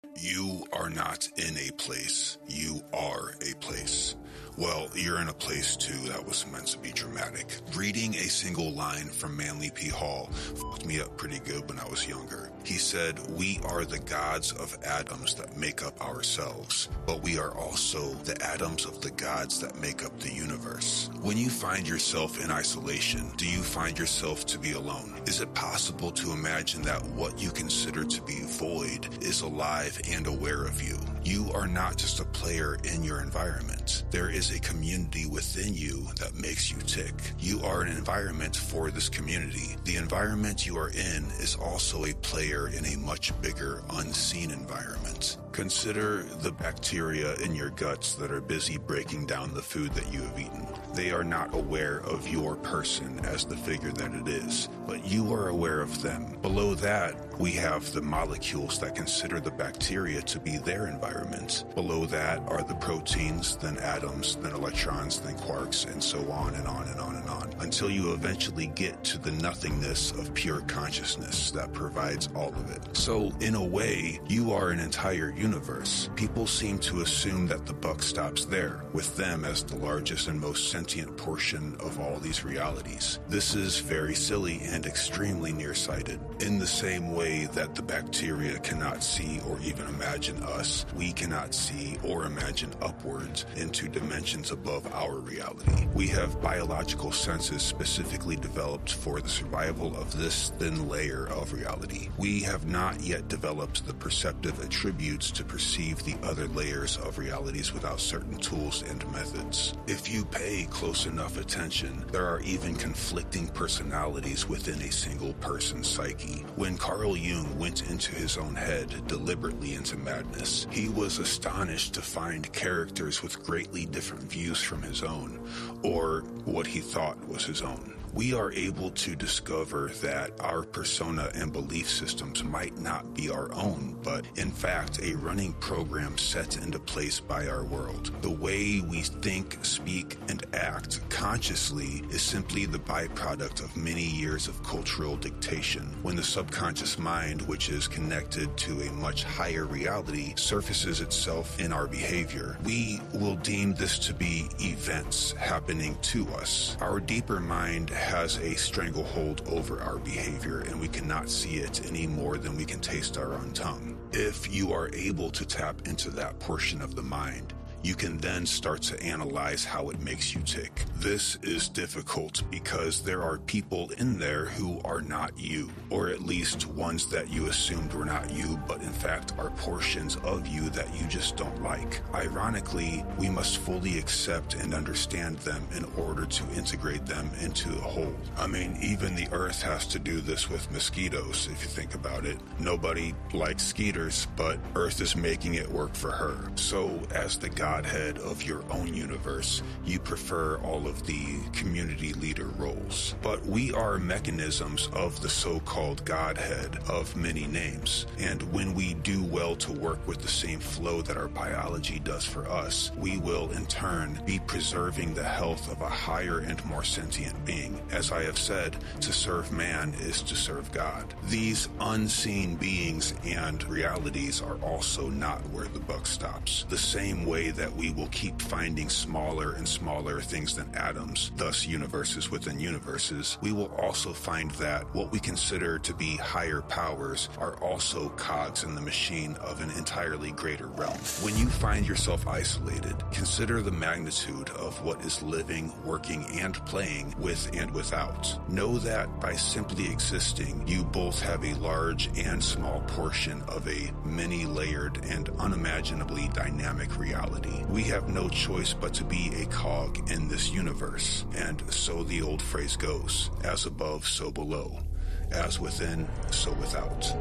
You are not in a place. You are a place. Well, you're in a place too that was meant to be dramatic. Reading a single line from Manly P. Hall fucked me up pretty good when I was younger. He said, "We are the gods of atoms that make up ourselves, but we are also the atoms of the gods that make up the universe." When you find yourself in isolation, do you find yourself to be alone? Is it possible to imagine that what you consider to be void is alive and aware of you? You are not just a player in your environment. There is a community within you that makes you tick. You are an environment for this community. The environment you are in is also a player in a much bigger, unseen environment. Consider the bacteria in your guts that are busy breaking down the food that you have eaten. They are not aware of your person as the figure that it is, but you are aware of them. Below that, we have the molecules that consider the bacteria to be their environment. Below that are the proteins, then atoms, then electrons, then quarks, and so on and on and on and on, until you eventually get to the nothingness of pure consciousness that provides all of it. So, in a way, you are an entire universe. People seem to assume that the buck stops there, with them as the largest and most sentient portion of all these realities. This is very silly and extremely nearsighted. In the same way that the bacteria cannot see or even imagine us, we cannot see or imagine upwards into dimensions above our reality. We have biological senses specifically developed for the survival of this thin layer of reality. We have not yet developed the perceptive attributes to perceive the other layers of realities without certain tools and methods. If you pay close enough attention, there are even conflicting personalities within a single person's psyche. When Carl Jung went into his own head, deliberately into madness, he was astonished to find characters with greatly different views from his own, or what he thought was his own. We are able to discover that our persona and belief systems might not be our own, but in fact a running program set into place by our world. The way we think, speak, and act consciously is simply the byproduct of many years of cultural dictation. When the subconscious mind, which is connected to a much higher reality, surfaces itself in our behavior, we will deem this to be events happening to us. Our deeper mind has a stranglehold over our behavior, and we cannot see it any more than we can taste our own tongue. If you are able to tap into that portion of the mind, you can then start to analyze how it makes you tick. This is difficult because there are people in there who are not you, or at least ones that you assumed were not you, but in fact are portions of you that you just don't like. Ironically, we must fully accept and understand them in order to integrate them into a whole. I mean, even the earth has to do this with mosquitoes, if you think about it. Nobody likes skeeters, but earth is making it work for her. So, as the godhead of your own universe, you prefer all of the community leader roles. But we are mechanisms of the so-called godhead of many names. And when we do well to work with the same flow that our biology does for us, we will in turn be preserving the health of a higher and more sentient being. As I have said, to serve man is to serve God. These unseen beings and realities are also not where the buck stops. The same way that we will keep finding smaller and smaller things than atoms, thus universes within universes, we will also find that what we consider to be higher powers are also cogs in the machine of an entirely greater realm. When you find yourself isolated, consider the magnitude of what is living, working, and playing with and without. Know that by simply existing, you both have a large and small portion of a many-layered and unimaginably dynamic reality. We have no choice but to be a cog in this universe, and so the old phrase goes, as above, so below, as within, so without.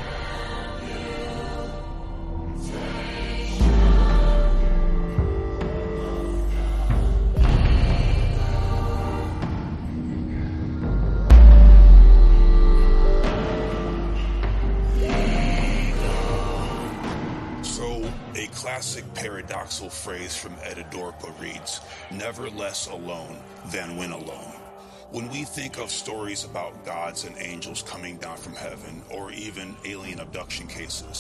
A classic paradoxal phrase from Edidorpa reads, "Never less alone than when alone." When we think of stories about gods and angels coming down from heaven, or even alien abduction cases,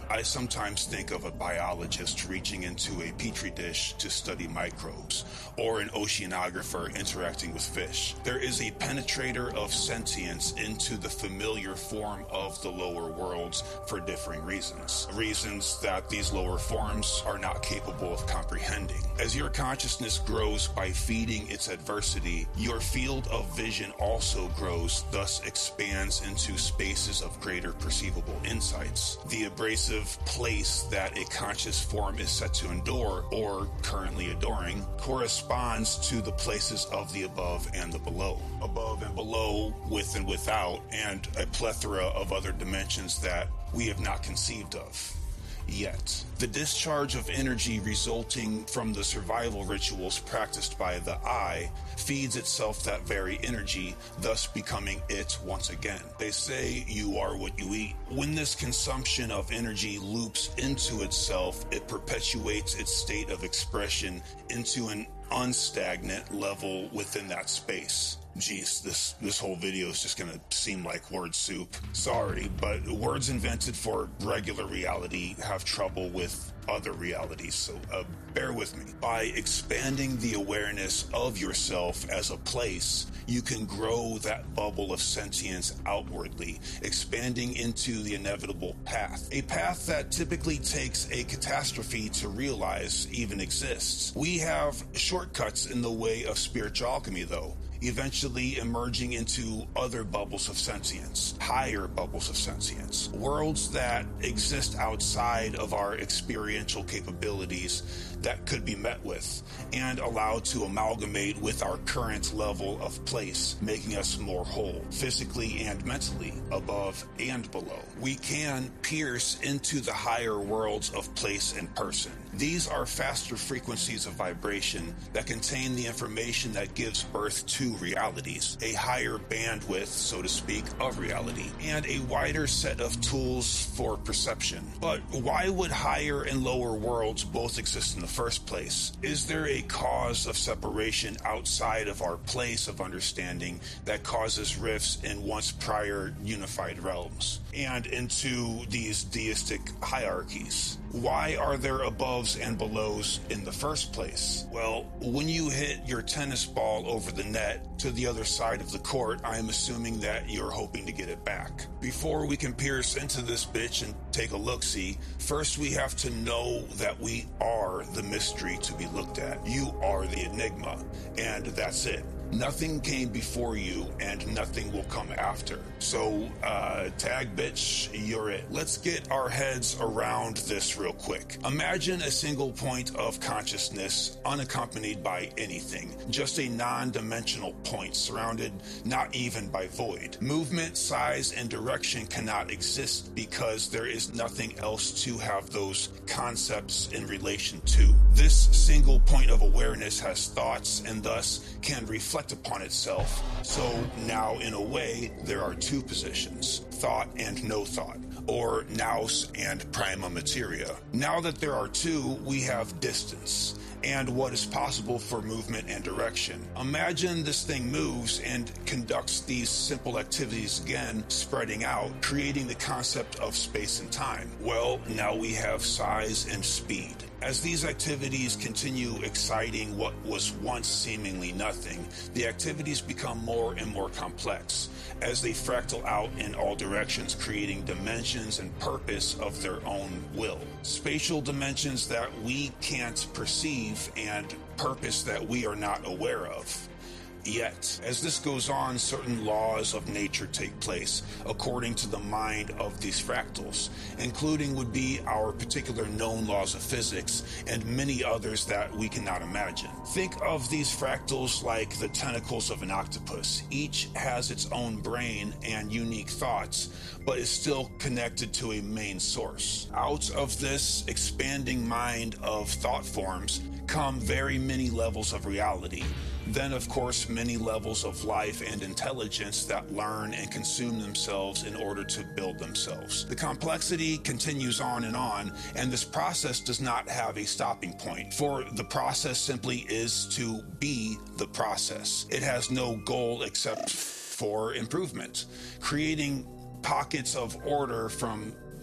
I sometimes think of a biologist reaching into a petri dish to study microbes, or an oceanographer interacting with fish. There is a penetrator of sentience into the familiar form of the lower worlds for differing reasons. Reasons that these lower forms are not capable of comprehending. As your consciousness grows by feeding its adversity, your field of vision also grows, thus expands into spaces of greater perceivable insights. The abrasive place that a conscious form is set to endure, or currently adoring, corresponds to the places of the above and the below. Above and below, with and without, and a plethora of other dimensions that we have not conceived of yet. The discharge of energy resulting from the survival rituals practiced by the I feeds itself that very energy, thus becoming it once again. They say you are what you eat. When this consumption of energy loops into itself, it perpetuates its state of expression into an unstagnant level within that space. Geez, this whole video is just gonna seem like word soup. Sorry, but words invented for regular reality have trouble with other realities, so bear with me. By expanding the awareness of yourself as a place, you can grow that bubble of sentience outwardly, expanding into the inevitable path. A path that typically takes a catastrophe to realize even exists. We have shortcuts in the way of spiritual alchemy, though, eventually emerging into other bubbles of sentience, higher bubbles of sentience, worlds that exist outside of our experiential capabilities that could be met with and allowed to amalgamate with our current level of place, making us more whole, physically and mentally, above and below. We can pierce into the higher worlds of place and person. These are faster frequencies of vibration that contain the information that gives birth to realities, a higher bandwidth, so to speak, of reality, and a wider set of tools for perception. But why would higher and lower worlds both exist in the first place? Is there a cause of separation outside of our place of understanding that causes rifts in once prior unified realms and into these deistic hierarchies? Why are there aboves and belows in the first place? Well, when you hit your tennis ball over the net to the other side of the court, I am assuming that you're hoping to get it back. Before we can pierce into this bitch and take a look-see, first we have to know that we are the mystery to be looked at. You are the enigma, and that's it. Nothing came before you, and nothing will come after. So, tag bitch, you're it. Let's get our heads around this real quick. Imagine a single point of consciousness unaccompanied by anything. Just a non-dimensional point surrounded not even by void. Movement, size, and direction cannot exist because there is nothing else to have those concepts in relation to. This single point of awareness has thoughts and thus can reflect upon itself. So now, in a way, there are two positions, thought and no thought, or nous and prima materia. Now that there are two, we have distance and what is possible for movement and direction. Imagine this thing moves and conducts these simple activities again, spreading out, creating the concept of space and time. Well, now we have size and speed. As these activities continue exciting what was once seemingly nothing, the activities become more and more complex as they fractal out in all directions, creating dimensions and purpose of their own will. Spatial dimensions that we can't perceive and purpose that we are not aware of. Yet, as this goes on, certain laws of nature take place according to the mind of these fractals, including would be our particular known laws of physics and many others that we cannot imagine. Think of these fractals like the tentacles of an octopus. Each has its own brain and unique thoughts, but is still connected to a main source. Out of this expanding mind of thought forms come very many levels of reality. Then, of course, many levels of life and intelligence that learn and consume themselves in order to build themselves. The complexity continues on, and this process does not have a stopping point, for the process simply is to be the process. It has no goal except for improvement, creating pockets of order from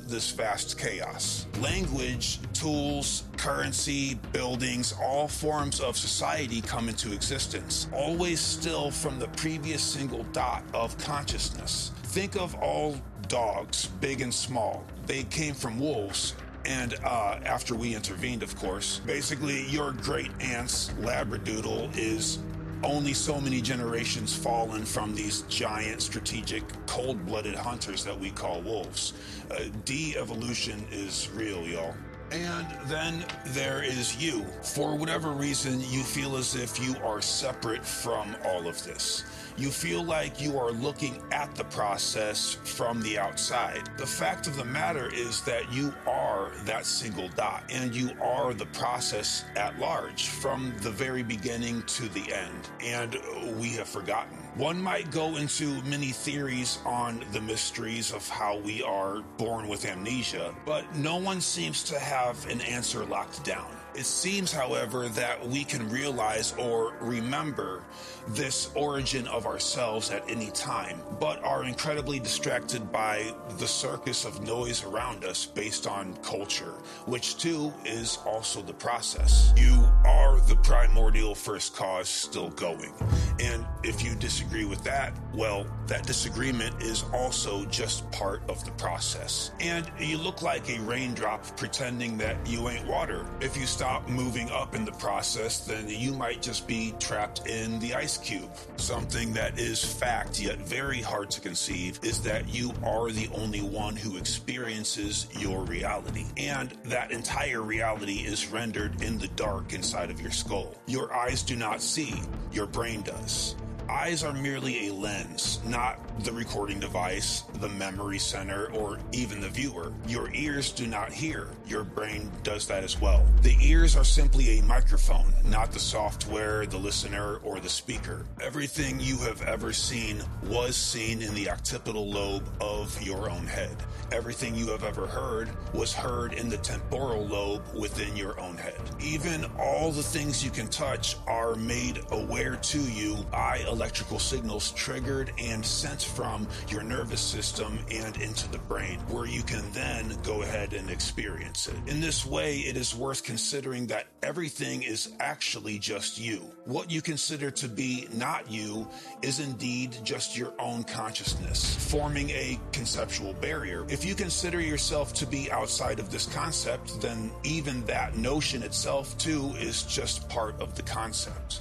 this vast chaos. Language, tools, currency, buildings, all forms of society come into existence, always still from the previous single dot of consciousness. Think of all dogs, big and small. They came from wolves. And after we intervened, of course, basically your great aunt's Labradoodle is only so many generations fallen from these giant, strategic, cold-blooded hunters that we call wolves. De-evolution is real, y'all. And then there is you. For whatever reason, you feel as if you are separate from all of this. You feel like you are looking at the process from the outside. The fact of the matter is that you are that single dot, and you are the process at large from the very beginning to the end. And we have forgotten. One might go into many theories on the mysteries of how we are born with amnesia, but no one seems to have an answer locked down. It seems, however, that we can realize or remember this origin of ourselves at any time, but are incredibly distracted by the circus of noise around us based on culture, which too is also the process. You are the primordial first cause still going. And if you disagree with that, well, that disagreement is also just part of the process. And you look like a raindrop pretending that you ain't water. If you stop moving up in the process, then you might just be trapped in the ice cube. Something that is fact yet very hard to conceive is that you are the only one who experiences your reality. And that entire reality is rendered in the dark inside of your skull. Your eyes do not see, your brain does. Eyes are merely a lens, not the recording device, the memory center, or even the viewer. Your ears do not hear. Your brain does that as well. The ears are simply a microphone, not the software, the listener, or the speaker. Everything you have ever seen was seen in the occipital lobe of your own head. Everything you have ever heard was heard in the temporal lobe within your own head. Even all the things you can touch are made aware to you by electrical signals triggered and sent from your nervous system and into the brain, where you can then go ahead and experience it. In this way, it is worth considering that everything is actually just you. What you consider to be not you is indeed just your own consciousness, forming a conceptual barrier. If you consider yourself to be outside of this concept, then even that notion itself too is just part of the concept.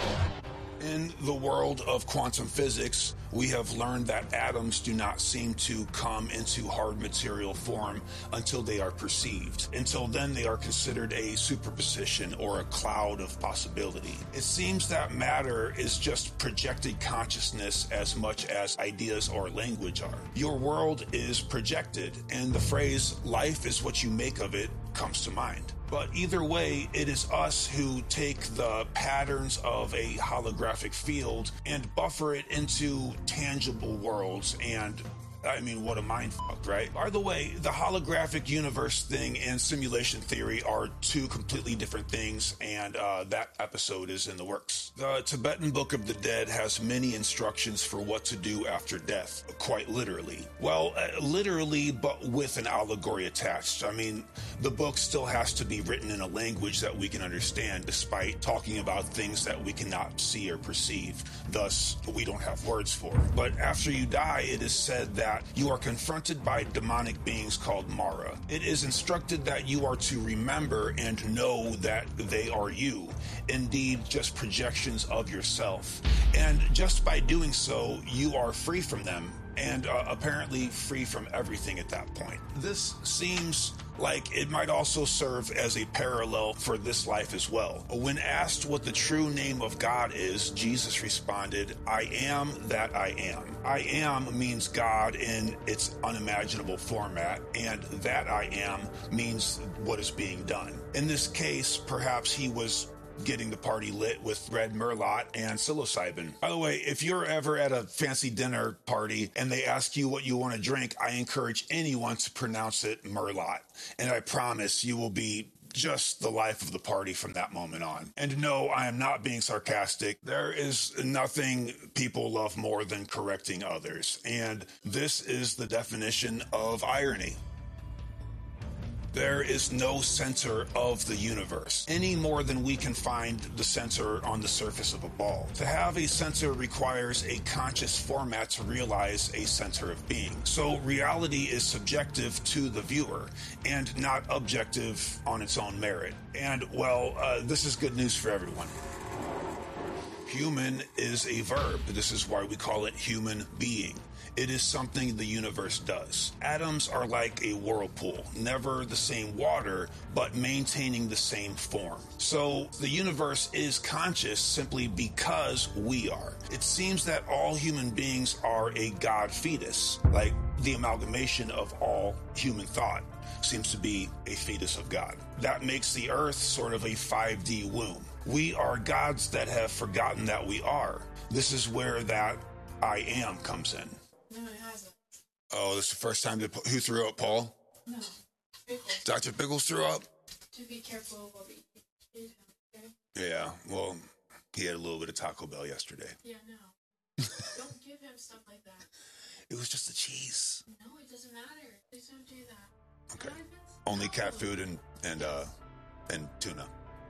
In the world of quantum physics, we have learned that atoms do not seem to come into hard material form until they are perceived. Until then, they are considered a superposition or a cloud of possibility. It seems that matter is just projected consciousness as much as ideas or language are. Your world is projected, and the phrase, "life is what you make of it," comes to mind. But either way, it is us who take the patterns of a holographic field and buffer it into tangible worlds. And I mean, what a mindfuck, right? By the way, the holographic universe thing and simulation theory are two completely different things, and that episode is in the works. The Tibetan Book of the Dead has many instructions for what to do after death, quite literally. Well, literally, but with an allegory attached. I mean, the book still has to be written in a language that we can understand, despite talking about things that we cannot see or perceive. Thus, we don't have words for. But after you die, it is said that you are confronted by demonic beings called Mara. It is instructed that you are to remember and know that they are you, indeed just projections of yourself. And just by doing so, you are free from them, and apparently free from everything at that point. This seems like it might also serve as a parallel for this life as well. When asked what the true name of God is, Jesus responded, "I am that I am." I am means God in its unimaginable format, and that I am means what is being done. In this case, perhaps he was getting the party lit with red merlot and psilocybin. By the way, if you're ever at a fancy dinner party and they ask you what you want to drink, I encourage anyone to pronounce it merlot. And I promise you will be just the life of the party from that moment on. And no, I am not being sarcastic. There is nothing people love more than correcting others. And this is the definition of irony. There is no center of the universe, any more than we can find the center on the surface of a ball. To have a center requires a conscious format to realize a center of being. So reality is subjective to the viewer and not objective on its own merit. And, well, this is good news for everyone. Human is a verb. This is why we call it human being. It is something the universe does. Atoms are like a whirlpool, never the same water, but maintaining the same form. So the universe is conscious simply because we are. It seems that all human beings are a God fetus, like the amalgamation of all human thought seems to be a fetus of God. That makes the earth sort of a 5D womb. We are gods that have forgotten that we are. This is where that I am comes in. No, it hasn't. Oh, this is the first time that who threw up, Paul? No, Pickles. Dr. Pickles threw up? To be careful what we feed him, okay? Yeah, well, he had a little bit of Taco Bell yesterday. Yeah, no. Don't give him stuff like that. It was just the cheese. No, it doesn't matter. Please don't do that. Okay. No, Only cat food and tuna.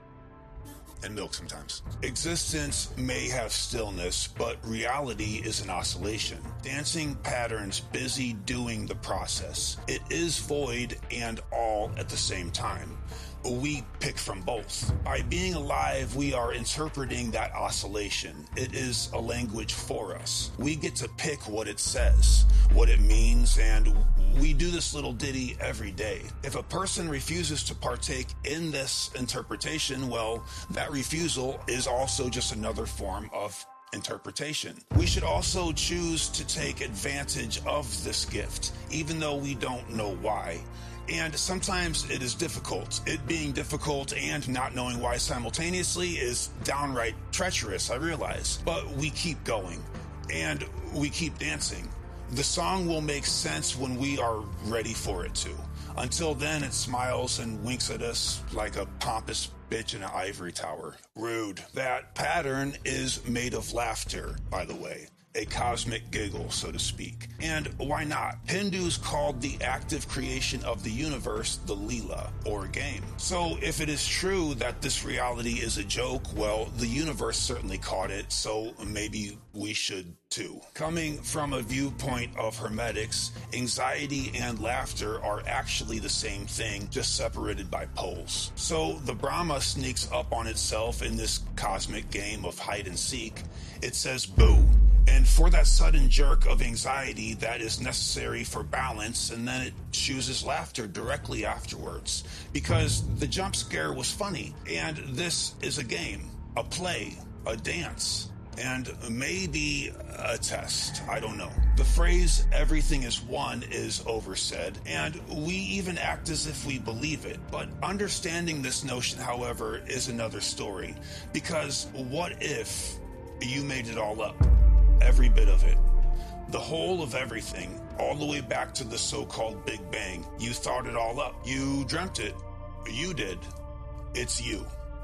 And milk sometimes. Existence may have stillness, but reality is an oscillation. Dancing patterns busy doing the process. It is void and all at the same time. We pick from both. By being alive, we are interpreting that oscillation. It is a language for us. We get to pick what it says, what it means, and we do this little ditty every day. If a person refuses to partake in this interpretation, well, that refusal is also just another form of interpretation. We should also choose to take advantage of this gift, even though we don't know why. And sometimes it is difficult. It being difficult and not knowing why simultaneously is downright treacherous, I realize. But we keep going, and we keep dancing. The song will make sense when we are ready for it to. Until then, it smiles and winks at us like a pompous bitch in an ivory tower. Rude. That pattern is made of laughter, by the way. A cosmic giggle, so to speak. And why not? Hindus called the active creation of the universe the Leela, or game. So if it is true that this reality is a joke, well, the universe certainly caught it, so maybe we should too. Coming from a viewpoint of Hermetics, anxiety and laughter are actually the same thing, just separated by poles. So the Brahma sneaks up on itself in this cosmic game of hide and seek. It says boo. And for that sudden jerk of anxiety that is necessary for balance, and then it chooses laughter directly afterwards. Because the jump scare was funny, and this is a game, a play, a dance, and maybe a test. I don't know. The phrase, everything is one, is oversaid, and we even act as if we believe it. But understanding this notion, however, is another story. Because what if you made it all up? Every bit of it. The whole of everything, all the way back to the so-called Big Bang. You thought it all up. You dreamt it. You did. It's you.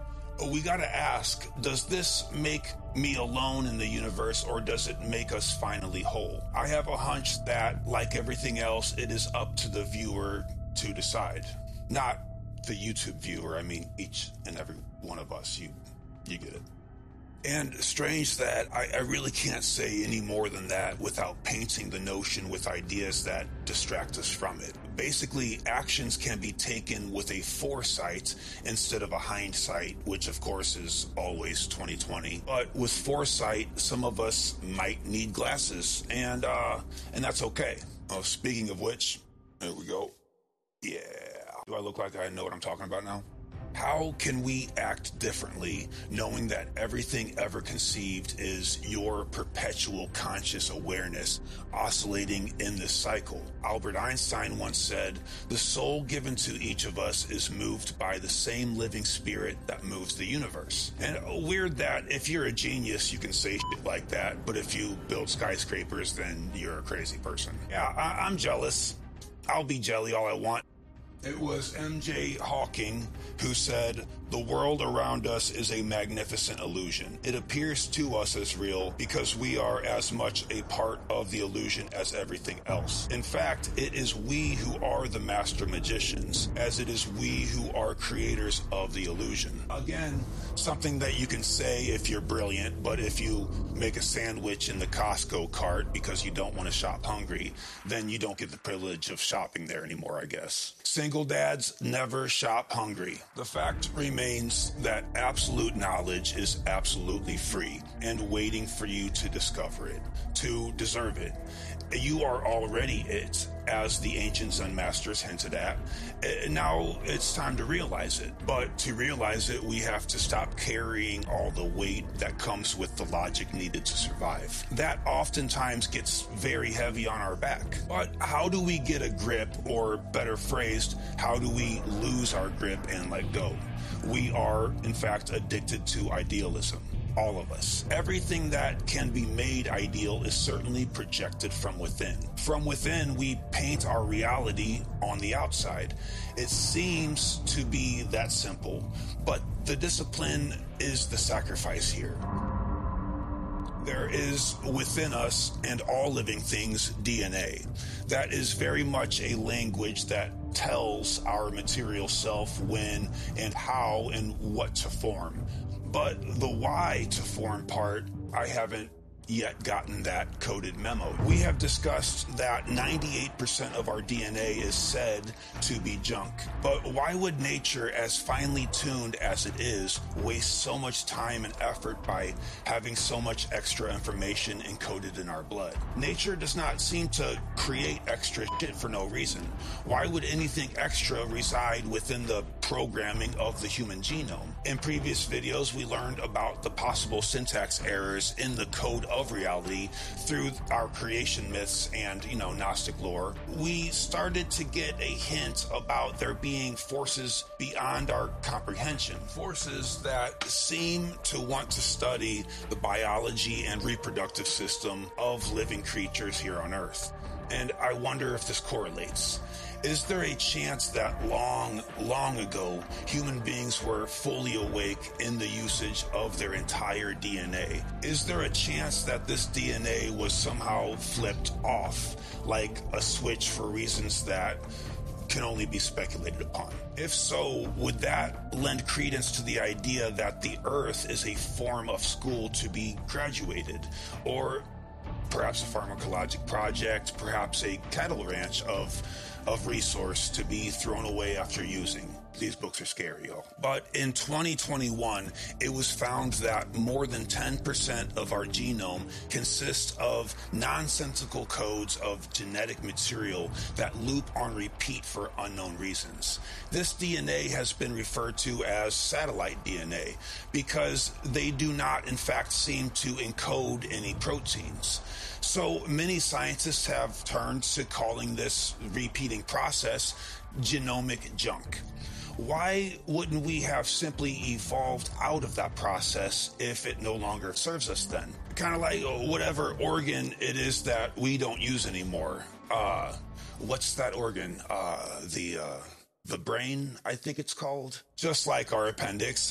We gotta ask, does this make me alone in the universe, or does it make us finally whole? I have a hunch that, like everything else, it is up to the viewer to decide. Not the YouTube viewer, I mean each and every one of us. You get it. And strange that I really can't say any more than that without painting the notion with ideas that distract us from it. Basically, actions can be taken with a foresight instead of a hindsight, which of course is always 2020. But with foresight, some of us might need glasses, and that's okay. Oh, speaking of which, there we go. Yeah. Do I look like I know what I'm talking about now? How can we act differently knowing that everything ever conceived is your perpetual conscious awareness oscillating in this cycle? Albert Einstein once said, the soul given to each of us is moved by the same living spirit that moves the universe. And weird that if you're a genius, you can say shit like that, but if you build skyscrapers, then you're a crazy person. Yeah, I'm jealous. I'll be jelly all I want. It was M.J. Hawking who said, "The world around us is a magnificent illusion. It appears to us as real because we are as much a part of the illusion as everything else. In fact, it is we who are the master magicians, as it is we who are creators of the illusion." Again, something that you can say if you're brilliant, but if you make a sandwich in the Costco cart because you don't want to shop hungry, then you don't get the privilege of shopping there anymore, I guess. Single dads never shop hungry. The fact remains that absolute knowledge is absolutely free and waiting for you to discover it, to deserve it. You are already it, as the ancient Zen masters hinted at. Now it's time to realize it. But to realize it, we have to stop carrying all the weight that comes with the logic needed to survive. That oftentimes gets very heavy on our back. But how do we get a grip, or better phrased, how do we lose our grip and let go? We are, in fact, addicted to idealism. All of us. Everything that can be made ideal is certainly projected from within. From within, we paint our reality on the outside. It seems to be that simple, but the discipline is the sacrifice here. There is within us and all living things DNA. That is very much a language that tells our material self when and how and what to form. But the why to form part, I haven't yet gotten that coded memo. We have discussed that 98% of our DNA is said to be junk. But why would nature, as finely tuned as it is, waste so much time and effort by having so much extra information encoded in our blood? Nature does not seem to create extra shit for no reason. Why would anything extra reside within the programming of the human genome? In previous videos, we learned about the possible syntax errors in the code of reality through our creation myths and, Gnostic lore. We started to get a hint about there being forces beyond our comprehension, forces that seem to want to study the biology and reproductive system of living creatures here on Earth. And I wonder if this correlates. Is there a chance that long, long ago, human beings were fully awake in the usage of their entire DNA? Is there a chance that this DNA was somehow flipped off, like a switch for reasons that can only be speculated upon? If so, would that lend credence to the idea that the Earth is a form of school to be graduated? Or perhaps a pharmacologic project, perhaps a cattle ranch of resource to be thrown away after using. These books are scary, y'all. But in 2021, it was found that more than 10% of our genome consists of nonsensical codes of genetic material that loop on repeat for unknown reasons. This DNA has been referred to as satellite DNA because they do not, in fact, seem to encode any proteins. So many scientists have turned to calling this repeating process genomic junk. Why wouldn't we have simply evolved out of that process if it no longer serves us then? Kind of like whatever organ it is that we don't use anymore. What's that organ? The brain, I think it's called. Just like our appendix,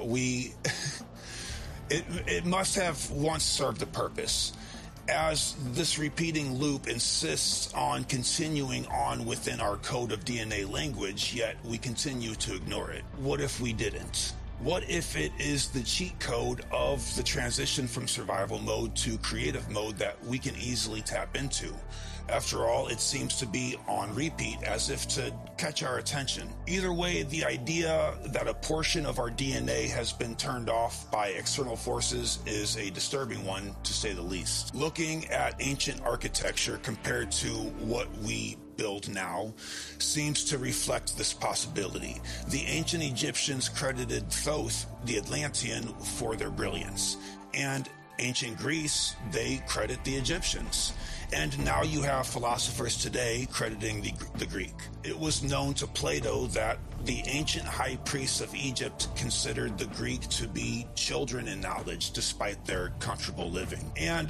it must have once served a purpose. As this repeating loop insists on continuing on within our code of DNA language, yet we continue to ignore it. What if we didn't? What if it is the cheat code of the transition from survival mode to creative mode that we can easily tap into? After all, it seems to be on repeat, as if to catch our attention. Either way, the idea that a portion of our DNA has been turned off by external forces is a disturbing one, to say the least. Looking at ancient architecture compared to what we build now seems to reflect this possibility. The ancient Egyptians credited Thoth, the Atlantean, for their brilliance. And ancient Greece, they credit the Egyptians. And now you have philosophers today crediting the Greek. It was known to Plato that the ancient high priests of Egypt considered the Greek to be children in knowledge despite their comfortable living. And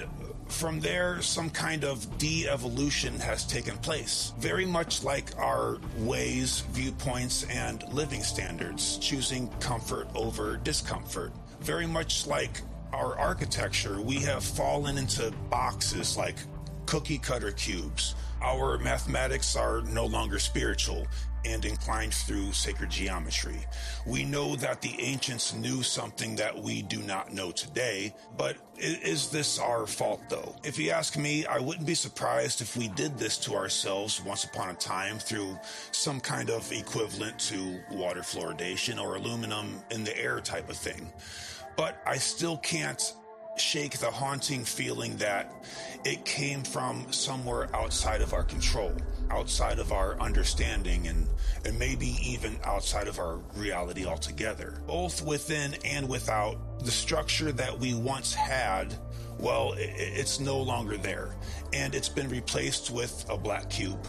From there, some kind of de-evolution has taken place, very much like our ways, viewpoints, and living standards, choosing comfort over discomfort. Very much like our architecture, we have fallen into boxes like cookie cutter cubes. Our mathematics are no longer spiritual and inclined through sacred geometry. We know that the ancients knew something that we do not know today, but is this our fault though? If you ask me, I wouldn't be surprised if we did this to ourselves once upon a time through some kind of equivalent to water fluoridation or aluminum in the air type of thing. But I still can't shake the haunting feeling that it came from somewhere outside of our control, outside of our understanding, and maybe even outside of our reality altogether. Both within and without, the structure that we once had, well, it's no longer there, and it's been replaced with a black cube.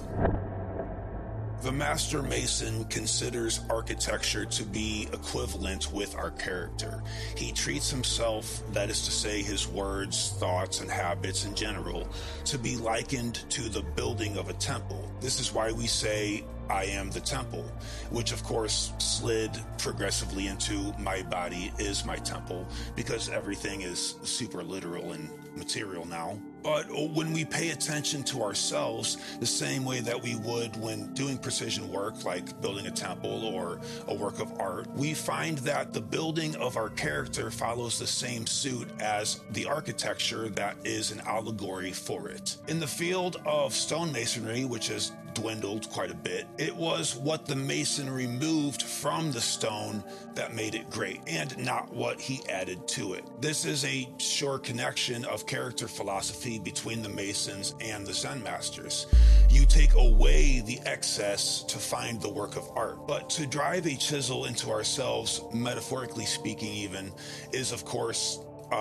The Master Mason considers architecture to be equivalent with our character. He treats himself, that is to say his words, thoughts, and habits in general, to be likened to the building of a temple. This is why we say, I am the temple, which of course slid progressively into my body is my temple, because everything is super literal and material now. But when we pay attention to ourselves the same way that we would when doing precision work, like building a temple or a work of art, we find that the building of our character follows the same suit as the architecture that is an allegory for it. In the field of stonemasonry, which has dwindled quite a bit, it was what the mason removed from the stone that made it great, and not what he added to it. This is a sure connection of character philosophy between the Masons and the Zen masters. You take away the excess to find the work of art. But to drive a chisel into ourselves, metaphorically speaking even, is of course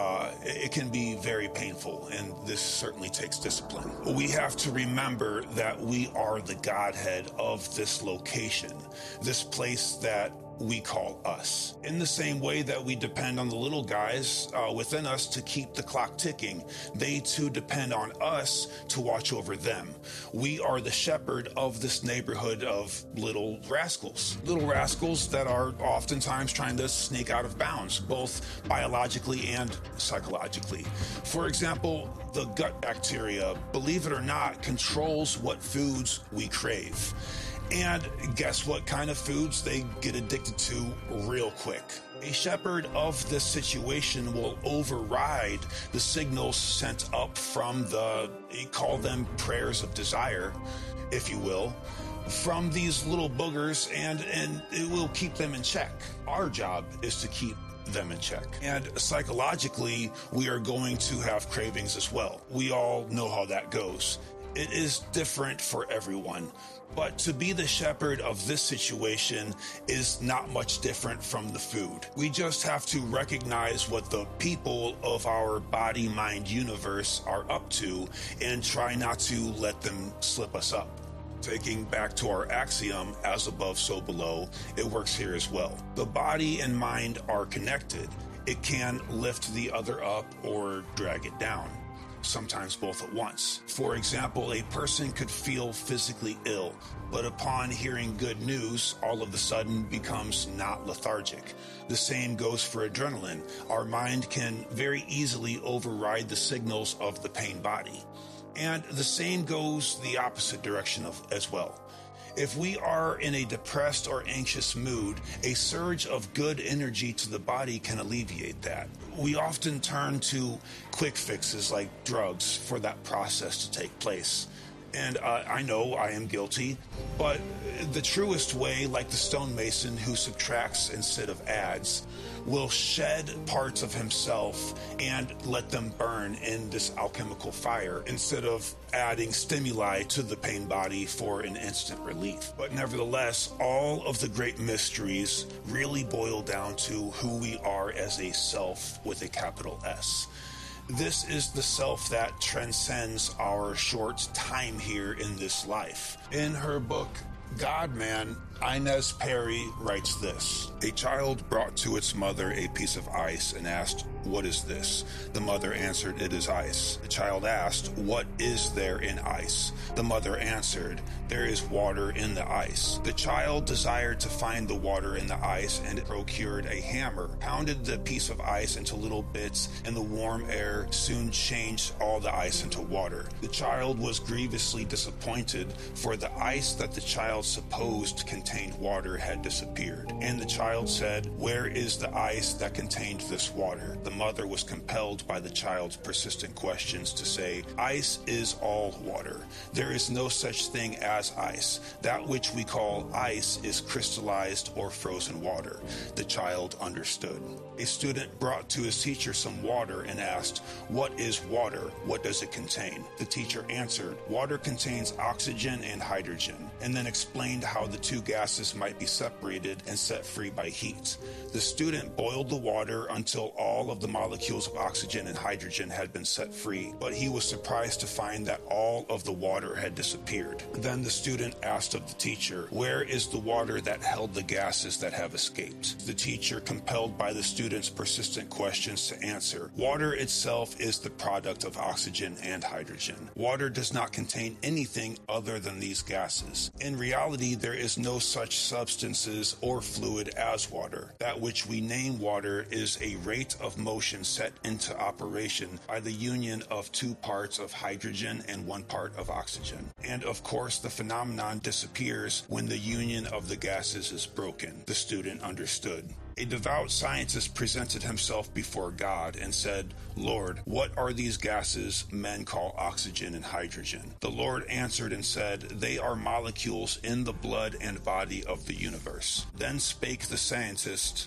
it can be very painful, and this certainly takes discipline. We have to remember that we are the Godhead of this location, this place that we call us. In the same way that we depend on the little guys within us to keep the clock ticking, they too depend on us to watch over them. We are the shepherd of this neighborhood of little rascals that are oftentimes trying to sneak out of bounds, both biologically and psychologically. For example, the gut bacteria, believe it or not, controls what foods we crave. And guess what kind of foods they get addicted to real quick? A shepherd of this situation will override the signals sent up from call them prayers of desire, if you will, from these little boogers, and it will keep them in check. Our job is to keep them in check. And psychologically, we are going to have cravings as well. We all know how that goes. It is different for everyone. But to be the shepherd of this situation is not much different from the food. We just have to recognize what the people of our body-mind universe are up to and try not to let them slip us up. Taking back to our axiom, as above, so below, it works here as well. The body and mind are connected. It can lift the other up or drag it down, sometimes both at once. For example, a person could feel physically ill, but upon hearing good news, all of a sudden becomes not lethargic. The same goes for adrenaline. Our mind can very easily override the signals of the pain body. And the same goes the opposite direction as well. If we are in a depressed or anxious mood, a surge of good energy to the body can alleviate that. We often turn to quick fixes like drugs for that process to take place. And I know I am guilty, but the truest way, like the stonemason who subtracts instead of adds, will shed parts of himself and let them burn in this alchemical fire instead of adding stimuli to the pain body for an instant relief. But nevertheless, all of the great mysteries really boil down to who we are as a self with a capital S. This is the self that transcends our short time here in this life. In her book, God Man, Inez Perry writes this: a child brought to its mother a piece of ice and asked, "What is this?" The mother answered, "It is ice." The child asked, "What is there in ice?" The mother answered, "There is water in the ice." The child desired to find the water in the ice and procured a hammer, pounded the piece of ice into little bits, and the warm air soon changed all the ice into water. The child was grievously disappointed, for the ice that the child supposed contained water had disappeared. And the child said, "Where is the ice that contained this water?" The mother was compelled by the child's persistent questions to say, "Ice is all water. There is no such thing as ice. That which we call ice is crystallized or frozen water." The child understood. A student brought to his teacher some water and asked, "What is water? What does it contain?" The teacher answered, "Water contains oxygen and hydrogen," and then explained how the two gases might be separated and set free by heat. The student boiled the water until all of the molecules of oxygen and hydrogen had been set free, but he was surprised to find that all of the water had disappeared. Then the student asked of the teacher, "Where is the water that held the gases that have escaped?" The teacher, compelled by the student's persistent questions, to answer, "Water itself is the product of oxygen and hydrogen. Water does not contain anything other than these gases. In reality, there is no such substances or fluid as water. That which we name water is a rate of motion set into operation by the union of 2 parts of hydrogen and 1 part of oxygen. And of course, the phenomenon disappears when the union of the gases is broken." The student understood. A devout scientist presented himself before God and said, "Lord, what are these gases men call oxygen and hydrogen?" The Lord answered and said, "They are molecules in the blood and body of the universe." Then spake the scientist,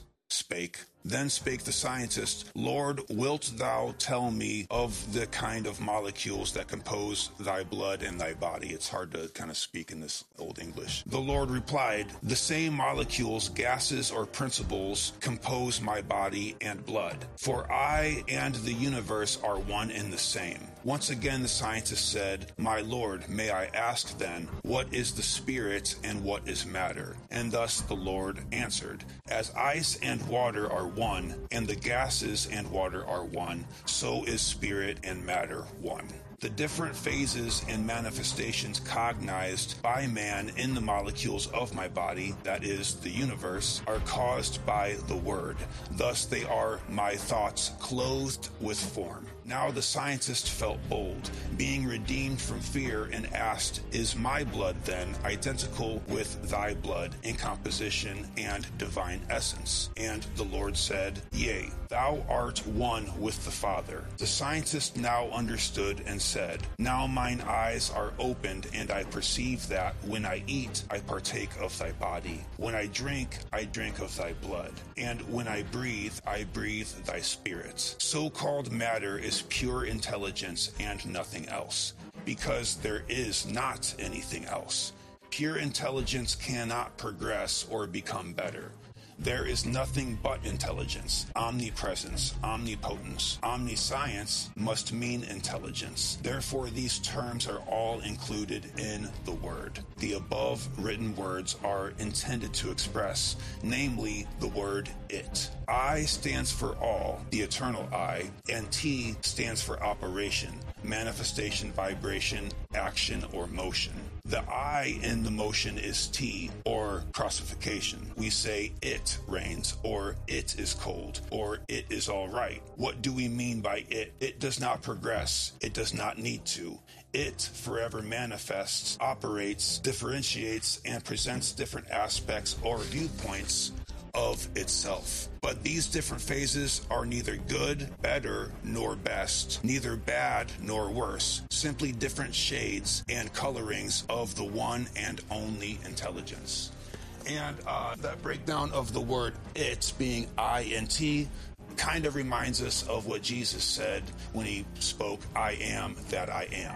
"Lord, wilt thou tell me of the kind of molecules that compose thy blood and thy body?" It's hard to kind of speak in this old English. The Lord replied, "The same molecules, gases, or principles compose my body and blood. For I and the universe are one and the same." Once again the scientist said, "My Lord, may I ask then, what is the spirit and what is matter?" And thus the Lord answered, "As ice and water are one, and the gases and water are one, so is spirit and matter one." The different phases and manifestations cognized by man in the molecules of my body, that is, the universe, are caused by the Word. Thus they are my thoughts clothed with form. Now the scientist felt bold, being redeemed from fear, and asked, "Is my blood then identical with thy blood in composition and divine essence?" And the Lord said, "Yea, thou art one with the Father." The scientist now understood and said, "Now mine eyes are opened, and I perceive that when I eat, I partake of thy body. When I drink of thy blood. And when I breathe thy spirit." So-called matter is pure intelligence and nothing else, because there is not anything else. Pure intelligence cannot progress or become better. There is nothing but intelligence. Omnipresence, omnipotence, omniscience must mean intelligence. Therefore, these terms are all included in the Word. The above written words are intended to express, namely, the word it. I stands for all, the eternal I, and T stands for operation, manifestation, vibration, action, or motion. The I in the motion is T, or crossification. We say it rains, or it is cold, or it is all right. What do we mean by it? It does not progress. It does not need to. It forever manifests, operates, differentiates, and presents different aspects or viewpoints of itself. But these different phases are neither good, better, nor best, neither bad nor worse, simply different shades and colorings of the one and only intelligence. And that breakdown of the word it being I-N-T kind of reminds us of what Jesus said when he spoke, "I am that I am."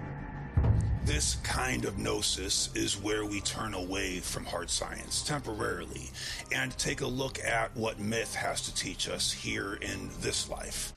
This kind of gnosis is where we turn away from hard science temporarily and take a look at what myth has to teach us here in this life.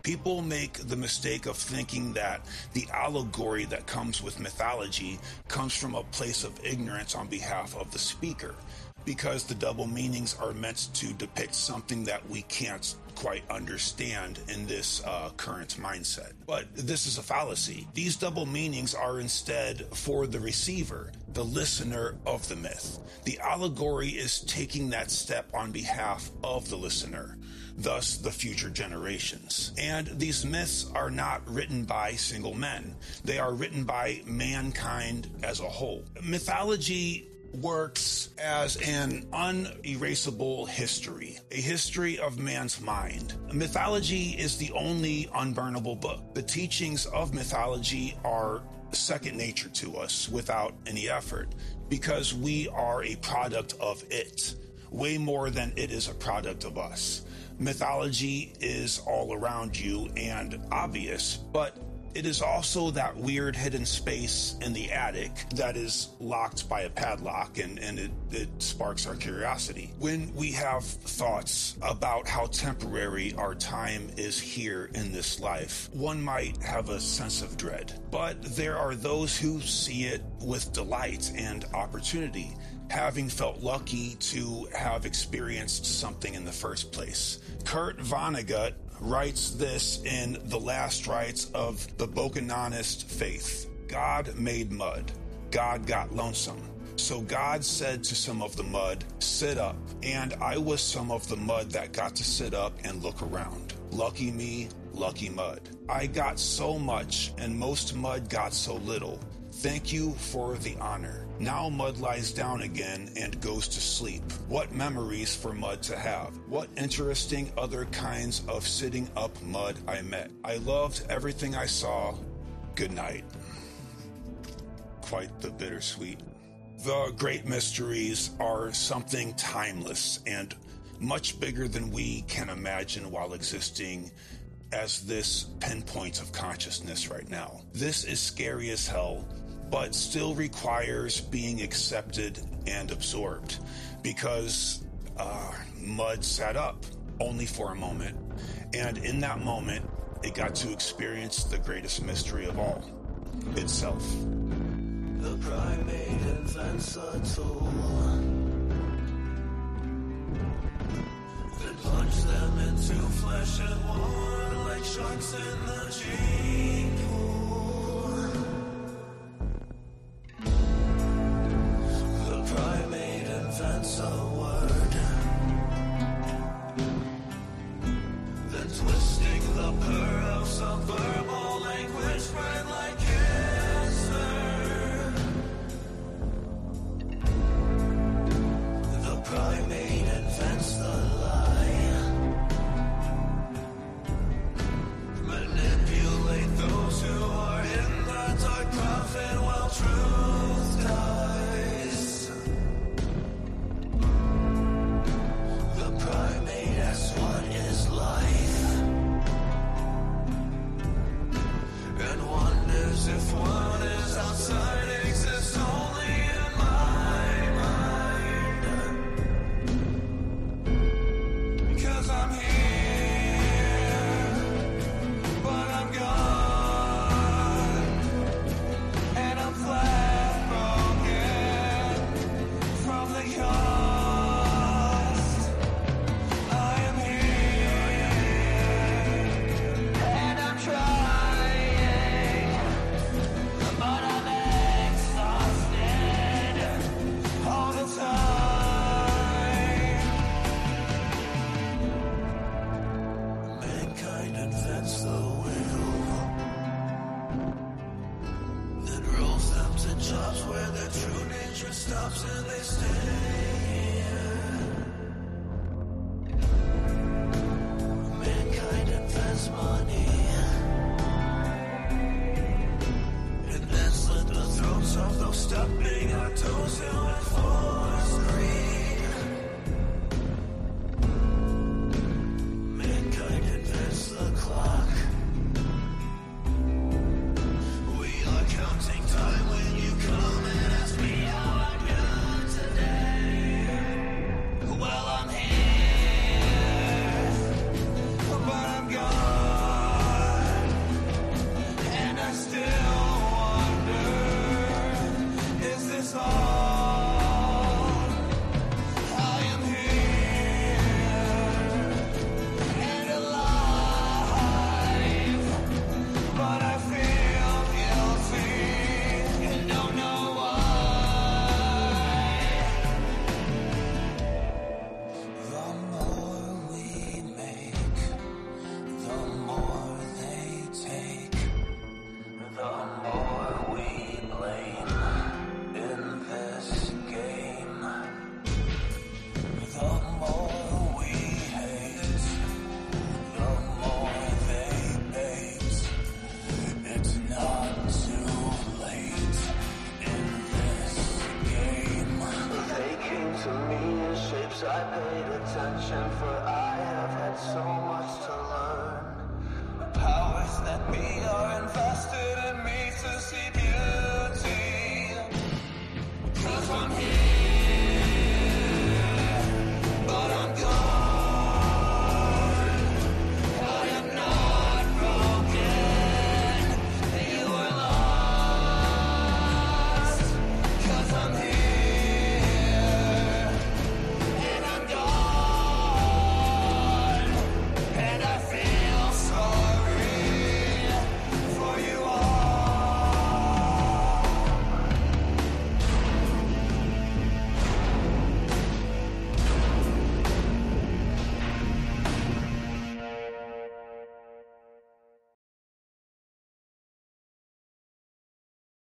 People make the mistake of thinking that the allegory that comes with mythology comes from a place of ignorance on behalf of the speaker, because the double meanings are meant to depict something that we can't quite understand in this current mindset. But this is a fallacy. These double meanings are instead for the receiver, the listener of the myth. The allegory is taking that step on behalf of the listener, thus the future generations. And these myths are not written by single men. They are written by mankind as a whole. Mythology works as an unerasable history, a history of man's mind. Mythology is the only unburnable book. The teachings of mythology are second nature to us without any effort, because we are a product of it, way more than it is a product of us. Mythology is all around you and obvious, but it is also that weird hidden space in the attic that is locked by a padlock, and it sparks our curiosity. When we have thoughts about how temporary our time is here in this life, one might have a sense of dread. But there are those who see it with delight and opportunity, having felt lucky to have experienced something in the first place. Kurt Vonnegut writes this in The Last Rites of the Bokononist Faith. God made mud. God got lonesome. So God said to some of the mud, sit up. And I was some of the mud that got to sit up and look around. Lucky me, lucky mud. I got so much, and most mud got so little. Thank you for the honor. Now mud lies down again and goes to sleep. What memories for mud to have. What interesting other kinds of sitting up mud I met. I loved everything I saw. Good night. Quite the bittersweet. The great mysteries are something timeless and much bigger than we can imagine while existing as this pinpoint of consciousness right now. This is scary as hell, but still requires being accepted and absorbed, because mud sat up only for a moment, and in that moment it got to experience the greatest mystery of all, itself. The primate invents a tool that plunge them into flesh and water like sharks in the gene pool. The primate invents a word, then twisting the purr of some verbal language spread like cancer. The primate invents the lie, manipulate those who paid attention, for I have had so much to learn. The powers that be are invested in me to see beauty. 'Cause I'm here.